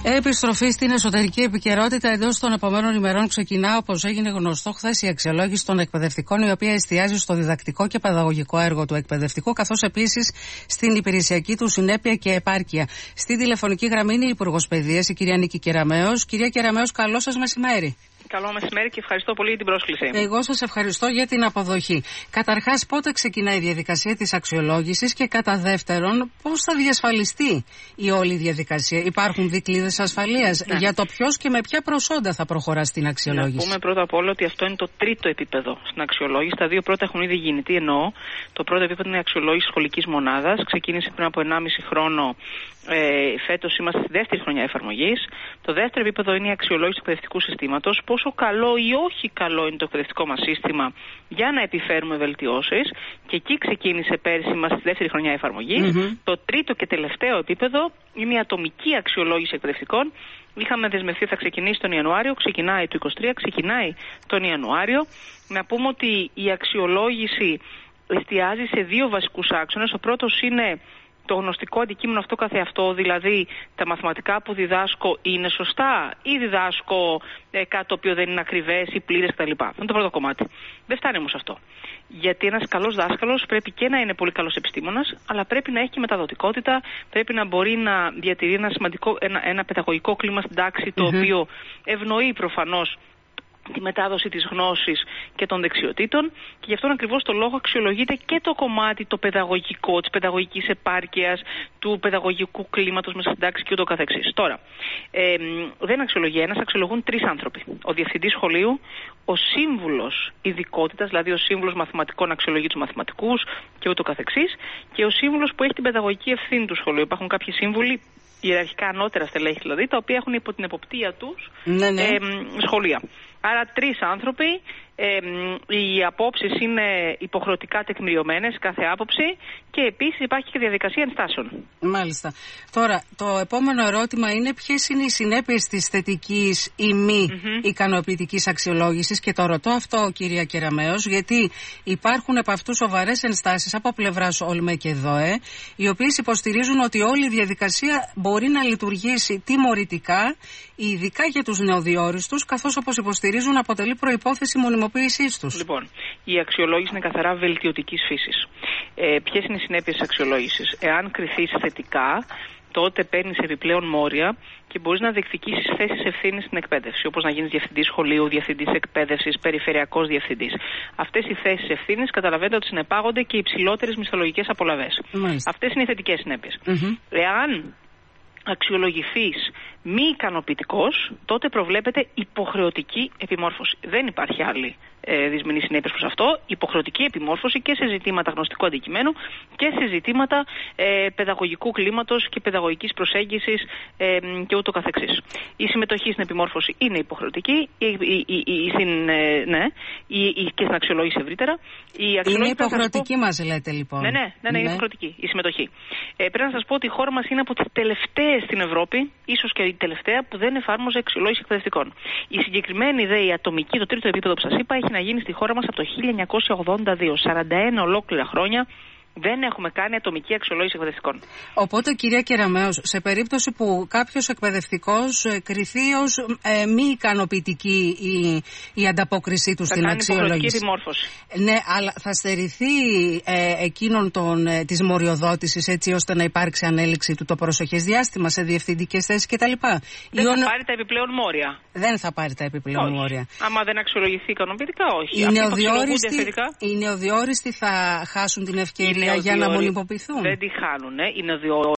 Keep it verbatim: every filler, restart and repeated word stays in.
Επιστροφή στην εσωτερική επικαιρότητα. Εντός των επόμενων ημερών ξεκινά, όπως έγινε γνωστό χθες, η αξιολόγηση των εκπαιδευτικών, η οποία εστιάζει στο διδακτικό και παιδαγωγικό έργο του εκπαιδευτικού, καθώς επίσης στην υπηρεσιακή του συνέπεια και επάρκεια. Στην τηλεφωνική γραμμή είναι η Υπουργός Παιδείας, η κυρία Νίκη Κεραμέως. Κυρία Κεραμέως, καλό σας μεσημέρι. Καλό μεσημέρι και ευχαριστώ πολύ για την πρόσκληση. Εγώ σας ευχαριστώ για την αποδοχή. Καταρχάς, πότε ξεκινάει η διαδικασία της αξιολόγησης και κατά δεύτερον, πώς θα διασφαλιστεί η όλη διαδικασία? Υπάρχουν δικλείδες ασφαλείας ναι. για το ποιος και με ποια προσόντα θα προχωρά στην αξιολόγηση? Να πούμε πρώτα απ' όλα ότι αυτό είναι το τρίτο επίπεδο στην αξιολόγηση. Τα δύο πρώτα έχουν ήδη γίνει. Τι εννοώ? Το πρώτο επίπεδο είναι η αξιολόγηση σχολικής μονάδας. Ξεκίνησε πριν από ενάμιση χρόνο. Ε, φέτος είμαστε στη δεύτερη χρονιά εφαρμογής. Το δεύτερο επίπεδο είναι η αξιολόγηση του εκπαιδευτικού συστήματος. Πόσο καλό ή όχι καλό είναι το εκπαιδευτικό μας σύστημα για να επιφέρουμε βελτιώσεις. Και εκεί ξεκίνησε πέρσι, είμαστε στη δεύτερη χρονιά εφαρμογής. Mm-hmm. Το τρίτο και τελευταίο επίπεδο είναι η ατομική αξιολόγηση εκπαιδευτικών. Είχαμε δεσμευτεί θα ξεκινήσει τον Ιανουάριο, ξεκινάει το είκοσι τρία, ξεκινάει τον Ιανουάριο. Να πούμε ότι η αξιολόγηση εστιάζει σε δύο βασικούς άξονες. Ο πρώτος είναι το γνωστικό αντικείμενο αυτό καθεαυτό, δηλαδή τα μαθηματικά που διδάσκω είναι σωστά ή διδάσκω ε, κάτι το οποίο δεν είναι ακριβές ή πλήρες κτλ. Αυτό είναι το πρώτο κομμάτι. Δεν φτάνει όμως αυτό. Γιατί ένας καλός δάσκαλος πρέπει και να είναι πολύ καλός επιστήμονας, αλλά πρέπει να έχει και μεταδοτικότητα, πρέπει να μπορεί να διατηρεί ένα, σημαντικό, ένα, ένα παιδαγωγικό κλίμα στην τάξη, το mm-hmm. οποίο ευνοεί προφανώς τη μετάδοση της γνώσης και των δεξιοτήτων, και γι' αυτόν ακριβώς το λόγο αξιολογείται και το κομμάτι το παιδαγωγικό, της παιδαγωγικής επάρκειας, του παιδαγωγικού κλίματος μέσα στην τάξη και ούτω καθεξής. Τώρα, ε, δεν αξιολογεί ένας, αξιολογούν τρεις άνθρωποι. Ο διευθυντής σχολείου, ο σύμβουλος ειδικότητας, δηλαδή ο σύμβουλος μαθηματικών αξιολογεί τους μαθηματικούς και ούτω καθεξής, και ο σύμβουλος που έχει την παιδαγωγική ευθύνη του σχολείου. Υπάρχουν κάποιοι σύμβουλοι, ιεραρχικά ανώτερα στελέχη δηλαδή, τα οποία έχουν υπό την εποπτεία τους ναι, ναι. Ε, σχολεία. Άρα τρεις άνθρωποι, ε, οι απόψεις είναι υποχρεωτικά τεκμηριωμένες, κάθε άποψη, και επίσης υπάρχει και διαδικασία ενστάσεων. Μάλιστα. Τώρα, το επόμενο ερώτημα είναι ποιες είναι οι συνέπειες της θετικής ή μη mm-hmm. ικανοποιητικής αξιολόγησης, και το ρωτώ αυτό, κυρία Κεραμέως, γιατί υπάρχουν επ' αυτού σοβαρές ενστάσεις από πλευράς ΟΛΜΕ και ΔΟΕ, οι οποίες υποστηρίζουν ότι όλη η διαδικασία μπορεί να λειτουργήσει τιμωρητικά, ειδικά για τους νεοδιόριστους, καθώς όπως υποστηρίζουν αποτελεί προϋπόθεση μονιμοποίησής τους. Λοιπόν, η αξιολόγηση είναι καθαρά βελτιωτικής φύσης. Ε, ποιες είναι οι συνέπειες της αξιολόγησης? Εάν κριθείς θετικά, τότε παίρνεις επιπλέον μόρια και μπορείς να διεκδικήσεις θέσεις ευθύνης στην εκπαίδευση, όπως να γίνεις διευθυντής σχολείου, διευθυντής εκπαίδευσης, περιφερειακός διευθυντής. Αυτές οι θέσεις ευθύνης καταλαβαίνετε ότι συνεπάγονται και υψηλότερες μισθολογικές απολαβές. Μάλιστα. Αυτές είναι οι θετικές συνέπειες. Mm-hmm. Εάν αξιολογηθείς μη ικανοποιητικός, τότε προβλέπεται υποχρεωτική επιμόρφωση. Δεν υπάρχει άλλη ε, δυσμενή συνέπεια προς αυτό. Υποχρεωτική επιμόρφωση και σε ζητήματα γνωστικού αντικειμένου και σε ζητήματα ε, παιδαγωγικού κλίματος και παιδαγωγικής προσέγγισης ε, και ούτω καθεξής. Η συμμετοχή στην επιμόρφωση είναι υποχρεωτική η, η, η, η, στην, ε, ναι, η, η, και στην αξιολόγηση ευρύτερα. Η είναι υποχρεωτική, μας λέτε λοιπόν? Ναι, ναι, ναι, ναι, είναι υποχρεωτική η συμμετοχή. Ε, πρέπει να σας πω ότι η χώρα μας είναι από τις τελευταίες στην Ευρώπη, ίσως και η τελευταία, που δεν εφάρμοζε αξιολόγηση εκπαιδευτικών. Η συγκεκριμένη δε, η ατομική, το τρίτο επίπεδο που σας είπα, έχει να γίνει στη χώρα μας από το χίλια εννιακόσια ογδόντα δύο. σαράντα ένα ολόκληρα χρόνια δεν έχουμε κάνει ατομική αξιολόγηση εκπαιδευτικών. Οπότε, κυρία Κεραμέως, σε περίπτωση που κάποιος εκπαιδευτικός ε, κριθεί ως ε, μη ικανοποιητική η, η ανταπόκρισή του θα στην αξιολόγηση. Επιμόρφωση. Ναι, αλλά θα στερηθεί ε, εκείνον τον, ε, της μοριοδότησης, έτσι ώστε να υπάρξει ανέλυξη του το προσεχές διάστημα σε διευθυντικές θέσεις κτλ. Δεν Ιων... θα πάρει τα επιπλέον μόρια. Δεν θα πάρει τα επιπλέον όχι. μόρια. Άμα δεν αξιολογηθεί ικανοποιητικά, όχι. Οι νεοδιόριστοι, οι νεοδιόριστοι θα χάσουν την ευκαιρία για να μονιμοποιηθούν. Δεν τη χάνουν. Είναι